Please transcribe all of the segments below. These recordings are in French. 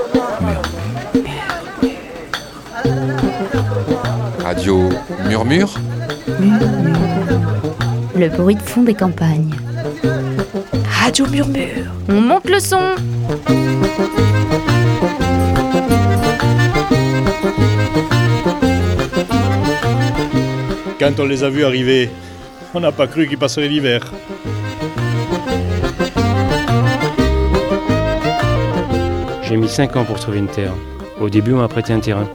Radio Murmure. Le bruit de fond des campagnes. Radio Murmure. On monte le son. Quand on les a vus arriver, on n'a pas cru qu'ils passeraient l'hiver. J'ai mis 5 ans pour trouver une terre. Au début, on m'a prêté un terrain.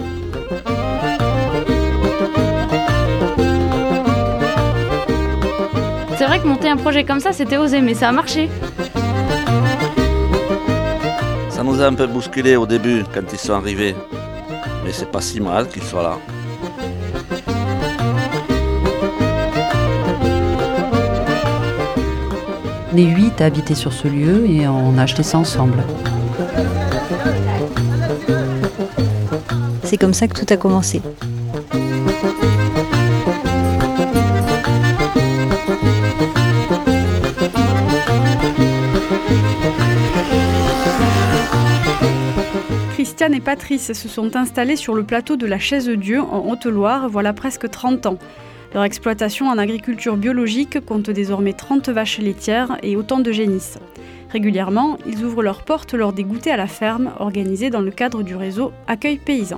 C'est vrai que monter un projet comme ça, c'était osé, mais ça a marché. Ça nous a un peu bousculé au début quand ils sont arrivés. Mais c'est pas si mal qu'ils soient là. Les 8 habitaient sur ce lieu et on a acheté ça ensemble. C'est comme ça que tout a commencé. Christiane et Patrice se sont installés sur le plateau de la Chaise-Dieu en Haute-Loire voilà presque 30 ans. Leur exploitation en agriculture biologique compte désormais 30 vaches laitières et autant de génisses. Régulièrement, ils ouvrent leurs portes lors des goûters à la ferme organisés dans le cadre du réseau Accueil Paysan.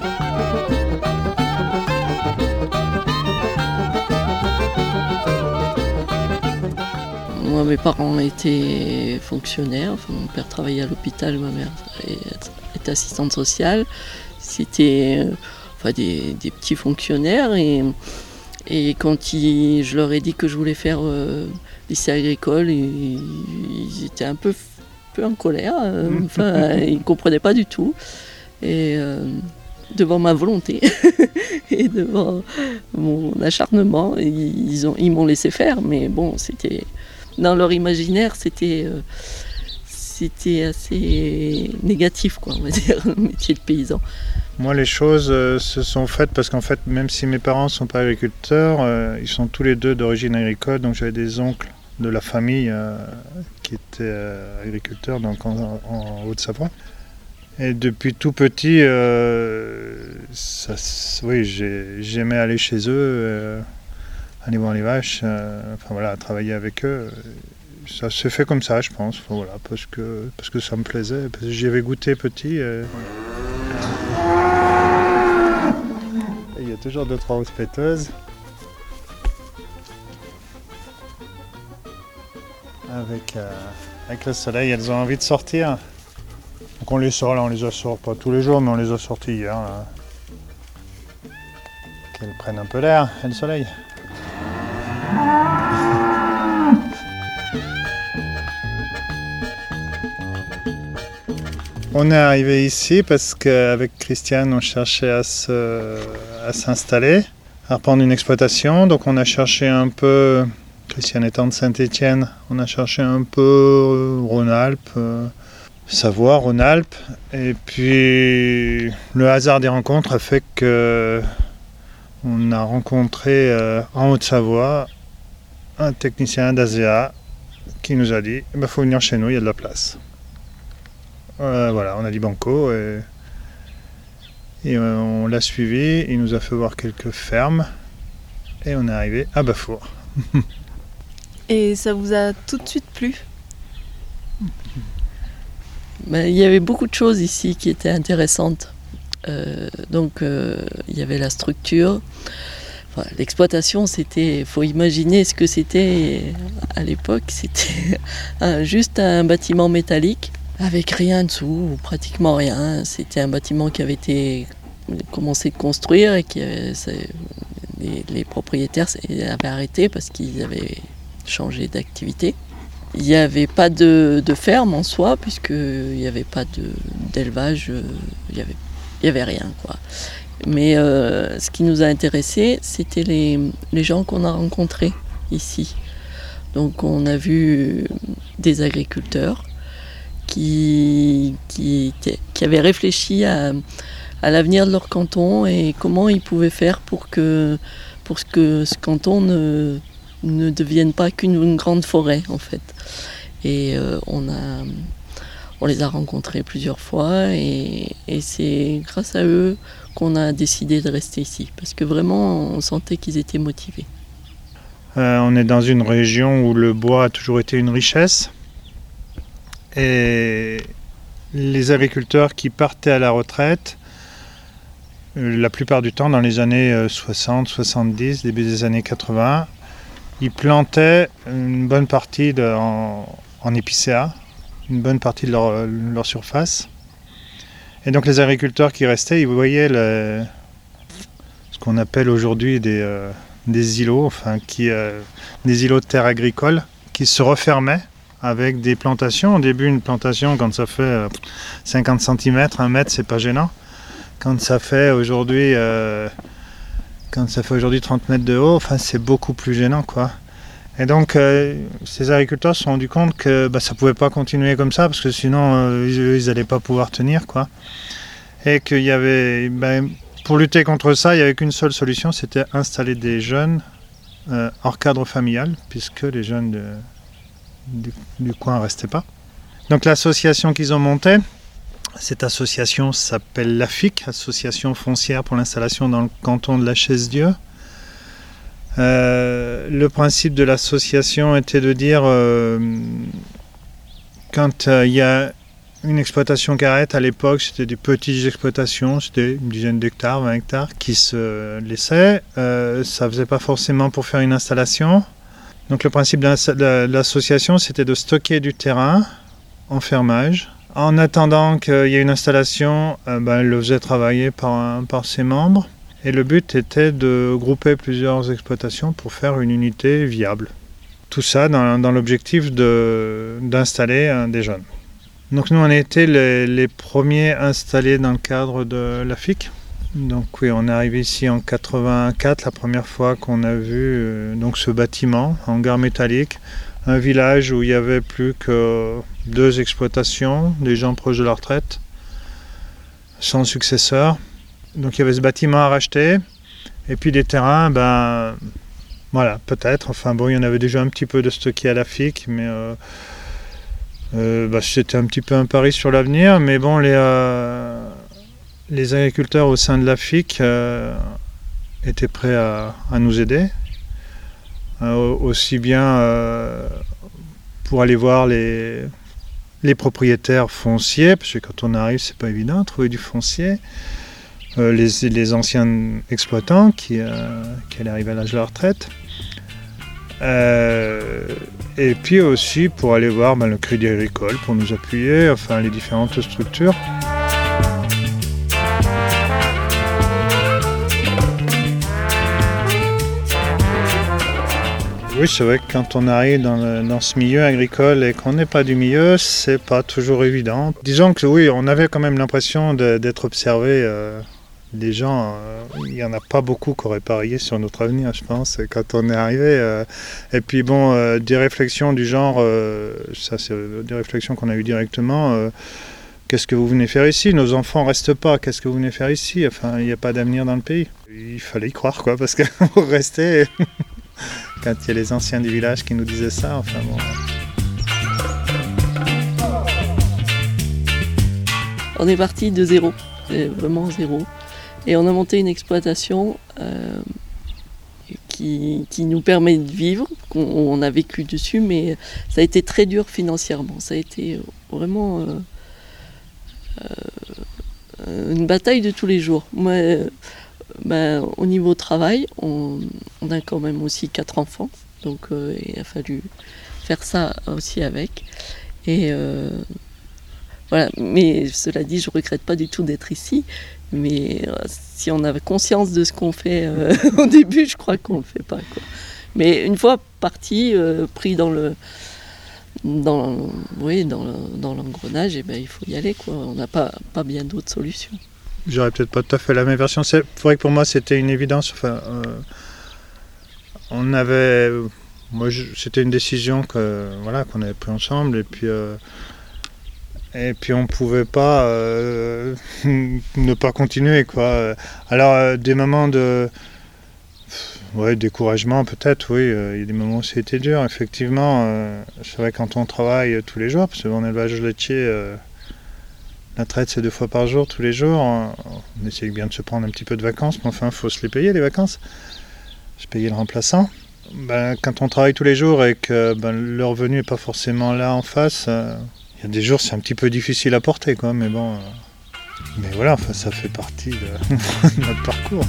Moi, mes parents étaient fonctionnaires. Enfin, mon père travaillait à l'hôpital, ma mère était assistante sociale. C'était des petits fonctionnaires. Et quand je leur ai dit que je voulais faire lycée agricole, ils étaient un peu en colère. Ils ne comprenaient pas du tout. Et devant ma volonté et devant mon acharnement, ils m'ont laissé faire. Mais bon, c'était dans leur imaginaire, c'était assez négatif, quoi, on va dire, le métier de paysan. Moi, les choses se sont faites parce qu'en fait, même si mes parents ne sont pas agriculteurs, ils sont tous les deux d'origine agricole. Donc j'avais des oncles de la famille qui étaient agriculteurs donc en Haute-Savoie. Et depuis tout petit, j'aimais aller chez eux, aller voir les vaches, travailler avec eux. Ça s'est fait comme ça, je pense, parce que ça me plaisait, parce que j'y avais goûté petit. Il y a toujours 2-3 rouspéteuses. Avec le soleil, elles ont envie de sortir. Donc on les sort, là on les a sortis pas tous les jours, mais on les a sortis hier. Là. Qu'elles prennent un peu l'air, et le soleil. On est arrivé ici parce qu'avec Christiane, on cherchait à s'installer, à reprendre une exploitation. Donc on a cherché un peu, Christiane étant de Saint-Étienne, on a cherché un peu Rhône-Alpes, Savoie, Rhône-Alpes. Et puis le hasard des rencontres a fait qu'on a rencontré en Haute-Savoie un technicien d'ASEA qui nous a dit « faut venir chez nous, il y a de la place ». On a dit banco et on l'a suivi, il nous a fait voir quelques fermes et on est arrivé à Bafour. Et ça vous a tout de suite plu ? Il y avait beaucoup de choses ici qui étaient intéressantes. Il y avait la structure. L'exploitation, faut imaginer ce que c'était à l'époque. C'était juste un bâtiment métallique. Avec rien dessous, ou pratiquement rien. C'était un bâtiment qui avait été commencé de construire et les propriétaires avaient arrêté parce qu'ils avaient changé d'activité. Il n'y avait pas de ferme en soi, puisqu'il n'y avait pas d'élevage, il n'y avait rien, quoi. Mais ce qui nous a intéressés, c'était les gens qu'on a rencontrés ici. Donc on a vu des agriculteurs qui avaient réfléchi à l'avenir de leur canton et comment ils pouvaient faire pour que ce canton ne devienne pas qu'une grande forêt, en fait. Et on On les a rencontrés plusieurs fois et c'est grâce à eux qu'on a décidé de rester ici. Parce que vraiment, on sentait qu'ils étaient motivés. On est dans une région où le bois a toujours été une richesse. Et les agriculteurs qui partaient à la retraite, la plupart du temps dans les années 60, 70, début des années 80, ils plantaient une bonne partie en épicéa, une bonne partie de leur surface. Et donc les agriculteurs qui restaient, ils voyaient ce qu'on appelle aujourd'hui des îlots, des îlots de terre agricole qui se refermaient avec des plantations. Au début, une plantation, quand ça fait 50 cm, 1 mètre, c'est pas gênant. Quand ça fait aujourd'hui 30 mètres de haut, c'est beaucoup plus gênant, quoi. Et donc, ces agriculteurs se sont rendus compte que ça pouvait pas continuer comme ça, parce que sinon, ils n'allaient pas pouvoir tenir, quoi. Et qu'il y avait, pour lutter contre ça, il n'y avait qu'une seule solution, c'était installer des jeunes hors cadre familial, puisque les jeunes du coin ne restaient pas. Donc l'association qu'ils ont montée, cette association s'appelle l'AFIC, Association foncière pour l'installation dans le canton de la Chaise-Dieu. Le principe de l'association était de dire quand il y a une exploitation qui arrête, à l'époque c'était des petites exploitations, c'était une dizaine d'hectares, 20 hectares qui se laissaient. Ça ne faisait pas forcément pour faire une installation. Donc le principe de l'association, c'était de stocker du terrain en fermage. En attendant qu'il y ait une installation, elle le faisait travailler par ses membres. Et le but était de grouper plusieurs exploitations pour faire une unité viable. Tout ça dans l'objectif d'installer des jeunes. Donc nous, on a été les premiers installés dans le cadre de l'AFIC. Donc oui, on est arrivé ici en 84, la première fois qu'on a vu donc ce bâtiment, hangar métallique, un village où il n'y avait plus que 2 exploitations, des gens proches de la retraite, sans successeur. Donc il y avait ce bâtiment à racheter, et puis des terrains, voilà, peut-être, il y en avait déjà un petit peu de stocké à l'AFIC, mais c'était un petit peu un pari sur l'avenir, mais bon, les agriculteurs au sein de l'AFIC étaient prêts à nous aider, aussi bien pour aller voir les propriétaires fonciers, parce que quand on arrive, c'est pas évident de trouver du foncier, les anciens exploitants qui allaient arriver à l'âge de la retraite, et puis aussi pour aller voir le Crédit Agricole pour nous appuyer, les différentes structures. Oui, c'est vrai que quand on arrive dans ce milieu agricole et qu'on n'est pas du milieu, c'est pas toujours évident. Disons que oui, on avait quand même l'impression d'être observé. Les gens, il n'y en a pas beaucoup qui auraient parié sur notre avenir, je pense, quand on est arrivé. Et puis bon, des réflexions du genre, ça c'est des réflexions qu'on a eues directement. Qu'est-ce que vous venez faire ici? Nos enfants ne restent pas, qu'est-ce que vous venez faire ici? Il n'y a pas d'avenir dans le pays. Il fallait y croire, quoi, parce qu'on restait... Quand il y a les anciens du village qui nous disaient ça, On est parti de zéro, vraiment zéro. Et on a monté une exploitation qui nous permet de vivre. On a vécu dessus, mais ça a été très dur financièrement. Ça a été vraiment une bataille de tous les jours. Moi, au niveau travail, on a quand même aussi 4 enfants, donc il a fallu faire ça aussi avec. Et voilà. Mais cela dit, je ne regrette pas du tout d'être ici. Mais si on avait conscience de ce qu'on fait au début, je crois qu'on ne le fait pas, quoi. Mais une fois parti, pris dans l'engrenage, il faut y aller, quoi. On n'a pas bien d'autres solutions. J'aurais peut-être pas tout à fait la même version. C'est vrai que pour moi c'était une évidence. C'était une décision qu'on avait prise ensemble et puis on pouvait pas ne pas continuer, quoi. Alors des moments de découragement peut-être, oui. Il y a des moments où c'était dur, effectivement. C'est vrai quand on travaille tous les jours, parce qu'en élevage laitier. La traite, c'est 2 fois par jour, tous les jours. On essaye bien de se prendre un petit peu de vacances, mais enfin, il faut se les payer, les vacances. Je payais le remplaçant. Quand on travaille tous les jours et que le revenu n'est pas forcément là en face, il y a des jours, c'est un petit peu difficile à porter, quoi. Mais bon, mais voilà, enfin, ça fait partie de notre parcours.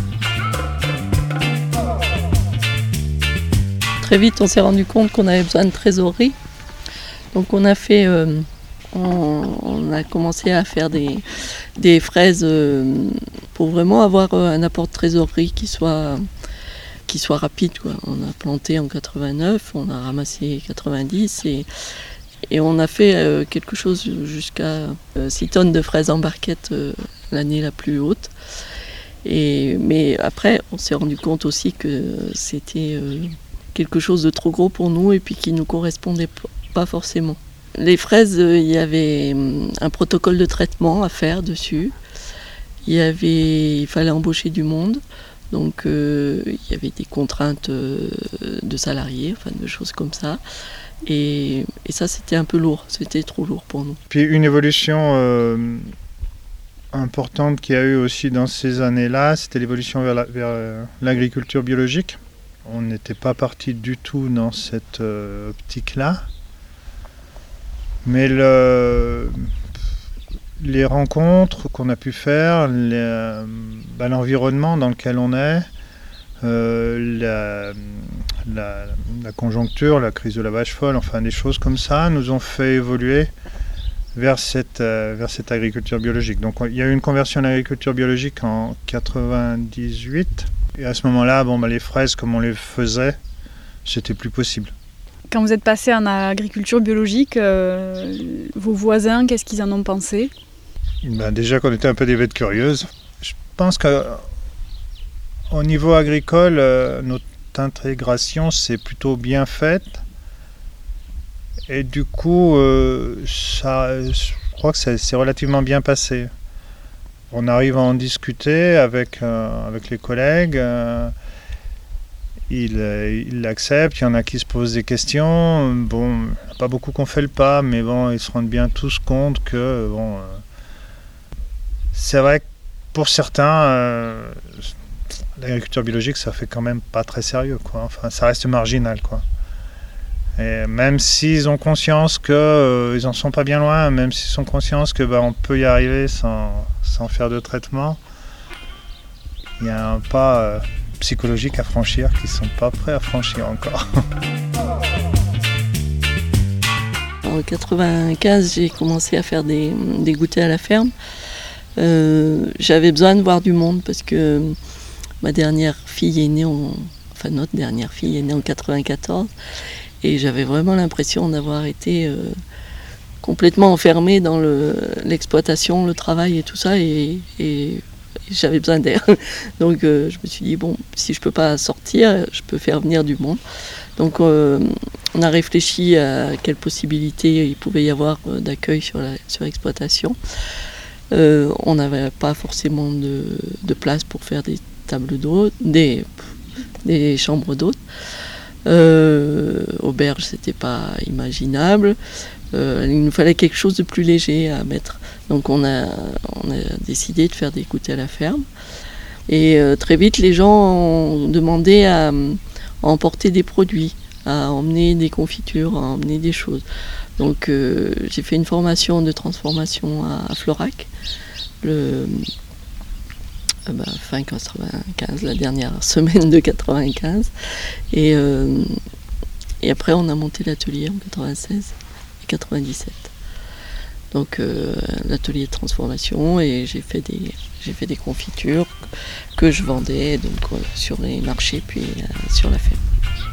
Très vite, on s'est rendu compte qu'on avait besoin de trésorerie. Donc on a fait... On a commencé à faire des fraises pour vraiment avoir un apport de trésorerie qui soit rapide, quoi. On a planté en 89, on a ramassé 90 et on a fait quelque chose jusqu'à 6 tonnes de fraises en barquette l'année la plus haute. Mais après, on s'est rendu compte aussi que c'était quelque chose de trop gros pour nous et puis qui ne nous correspondait pas forcément. Les fraises, il y avait un protocole de traitement à faire dessus. Il fallait embaucher du monde. Donc il y avait des contraintes de salariés, enfin de choses comme ça. Et ça, c'était un peu lourd. C'était trop lourd pour nous. Puis une évolution importante qu'il y a eu aussi dans ces années-là, c'était l'évolution vers l'agriculture biologique. On n'était pas parti du tout dans cette optique-là. Mais les rencontres qu'on a pu faire, l'environnement dans lequel on est, la conjoncture, la crise de la vache folle, enfin des choses comme ça, nous ont fait évoluer vers cette agriculture biologique. Donc il y a eu une conversion à l'agriculture biologique en 98. Et à ce moment-là, les fraises, comme on les faisait, c'était plus possible. Quand vous êtes passé en agriculture biologique, vos voisins, qu'est-ce qu'ils en ont pensé ? Déjà qu'on était un peu des bêtes curieuses. Je pense qu'au niveau agricole, notre intégration s'est plutôt bien faite. Et du coup, je crois que ça s'est relativement bien passé. On arrive à en discuter avec les collègues. Ils l'acceptent, il y en a qui se posent des questions. Bon, il n'y a pas beaucoup qu'on fait le pas, mais bon, ils se rendent bien tous compte que c'est vrai que pour certains, l'agriculture biologique, ça fait quand même pas très sérieux, quoi. Enfin, ça reste marginal, quoi. Et même s'ils ont conscience qu'ils en sont pas bien loin, même s'ils sont conscients que on peut y arriver sans faire de traitement, il y a un pas psychologique à franchir qu'ils ne sont pas prêts à franchir encore. En 1995, j'ai commencé à faire des goûters à la ferme. J'avais besoin de voir du monde parce que notre dernière fille est née en 1994 et j'avais vraiment l'impression d'avoir été complètement enfermée dans l'exploitation, le travail et tout ça et j'avais besoin d'air. Donc je me suis dit, si je ne peux pas sortir, je peux faire venir du monde. Donc on a réfléchi à quelles possibilités il pouvait y avoir d'accueil sur l'exploitation. On n'avait pas forcément de place pour faire des tables d'hôtes, des chambres d'hôtes. Auberge, c'était pas imaginable. Il nous fallait quelque chose de plus léger à mettre. Donc on a décidé de faire des goûters à la ferme. Et très vite, les gens ont demandé à emporter des produits, à emmener des confitures, à emmener des choses. Donc j'ai fait une formation de transformation à Florac, fin 95, la dernière semaine de 95. Et après, on a monté l'atelier en 96 et 97. Donc l'atelier de transformation et j'ai fait des confitures que je vendais donc sur les marchés puis sur la ferme.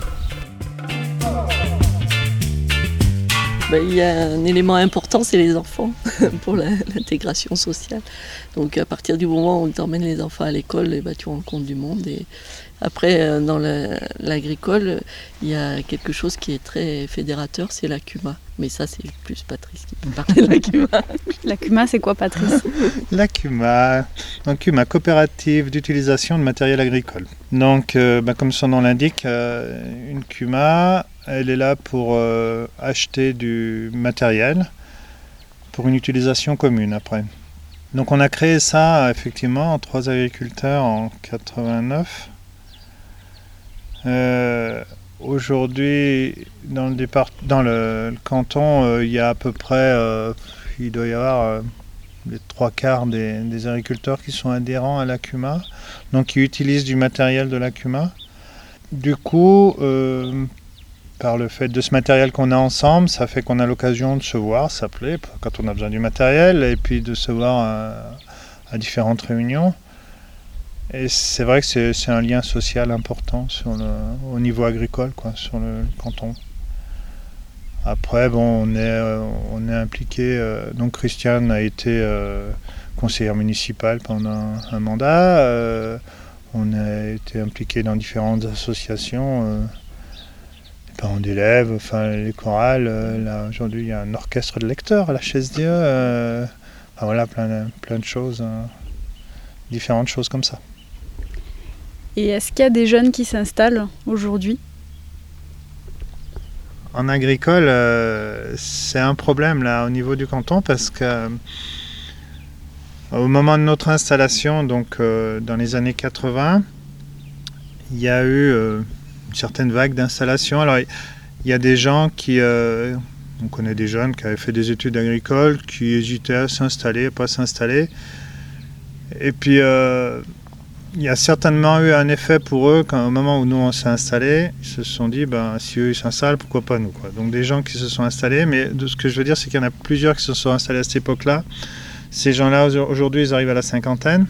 Il y a un élément important, c'est les enfants pour l'intégration sociale. Donc à partir du moment où tu emmènes les enfants à l'école, tu rencontres du monde. Et après, dans l'agricole, il y a quelque chose qui est très fédérateur, c'est la CUMA. Mais ça, c'est plus Patrice qui peut parler de la CUMA. La CUMA, c'est quoi, Patrice ? La CUMA, coopérative d'utilisation de matériel agricole. Donc, comme son nom l'indique, une CUMA, elle est là pour acheter du matériel pour une utilisation commune après. Donc on a créé ça effectivement en 3 agriculteurs en 89. Aujourd'hui, dans le canton, il y a à peu près, il doit y avoir les 3/4 des agriculteurs qui sont adhérents à l'ACUMA, donc qui utilisent du matériel de l'ACUMA. Du coup, par le fait de ce matériel qu'on a ensemble, ça fait qu'on a l'occasion de se voir, s'appeler quand on a besoin du matériel, et puis de se voir à différentes réunions. Et c'est vrai que c'est un lien social important au niveau agricole, quoi, sur le canton. Après, bon, on est impliqué. Donc Christiane a été conseillère municipale pendant un mandat. On a été impliqué dans différentes associations, les parents d'élèves, enfin les chorales. Là, aujourd'hui, il y a un orchestre de lecteurs à la Chaise-Dieu. Enfin, voilà, plein de choses, différentes choses comme ça. Et est-ce qu'il y a des jeunes qui s'installent aujourd'hui ? En agricole, c'est un problème là au niveau du canton parce que au moment de notre installation, donc dans les années 80, il y a eu une certaine vague d'installation. Alors il y a des gens on connaît des jeunes qui avaient fait des études agricoles, qui hésitaient à s'installer, à pas s'installer. Et puis il y a certainement eu un effet pour eux au moment où nous on s'est installés, ils se sont dit si eux ils s'installent, pourquoi pas nous, quoi. Donc des gens qui se sont installés, mais ce que je veux dire c'est qu'il y en a plusieurs qui se sont installés à cette époque-là. Ces gens-là aujourd'hui ils arrivent à la cinquantaine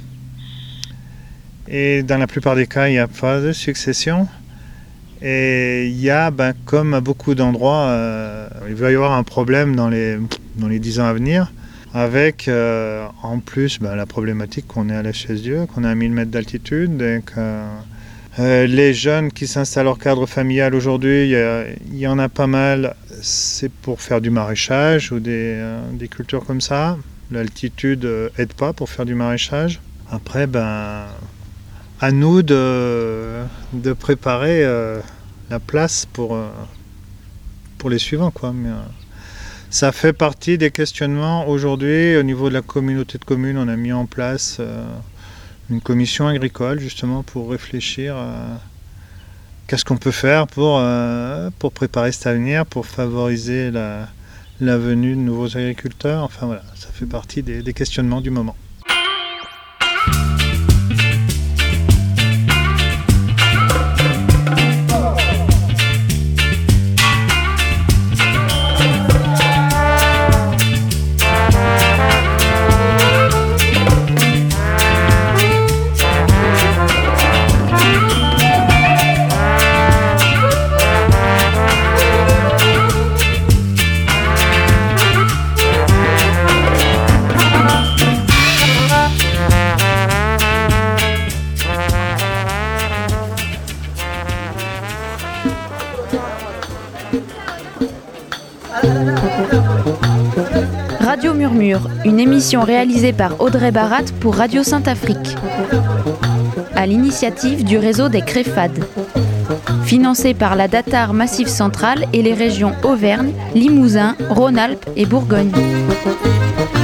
et dans la plupart des cas il n'y a pas de succession et il y a comme à beaucoup d'endroits il va y avoir un problème dans les 10 ans à venir. Avec en plus la problématique qu'on est à la Chaise-Dieu, qu'on est à 1000 mètres d'altitude, et que les jeunes qui s'installent hors cadre familial aujourd'hui, il y en a pas mal, c'est pour faire du maraîchage ou des cultures comme ça. L'altitude aide pas pour faire du maraîchage. Après, à nous de préparer la place pour les suivants, quoi. Mais, ça fait partie des questionnements aujourd'hui. Au niveau de la communauté de communes, on a mis en place une commission agricole justement pour réfléchir à qu'est-ce qu'on peut faire pour préparer cet avenir, pour favoriser la venue de nouveaux agriculteurs. Enfin voilà, ça fait partie des questionnements du moment. Radio Murmure, une émission réalisée par Audrey Barat pour Radio Sainte-Afrique, à l'initiative du réseau des Créfades, financée par la Datar Massif Central et les régions Auvergne, Limousin, Rhône-Alpes et Bourgogne.